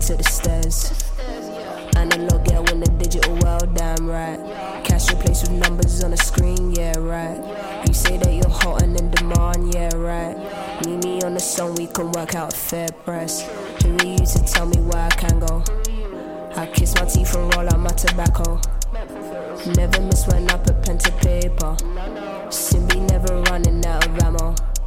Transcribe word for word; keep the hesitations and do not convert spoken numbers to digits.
to the stairs. Analog girl in the digital world, damn right. Cash replaced with numbers on the screen, yeah right. You say that you're hot and in demand, yeah right. Meet me on the song, we can work out a fair price. Who are you to tell me where I can go? I kiss my teeth and roll out my tobacco. Never miss when I put pen to paper. Soon be never running out of ammo.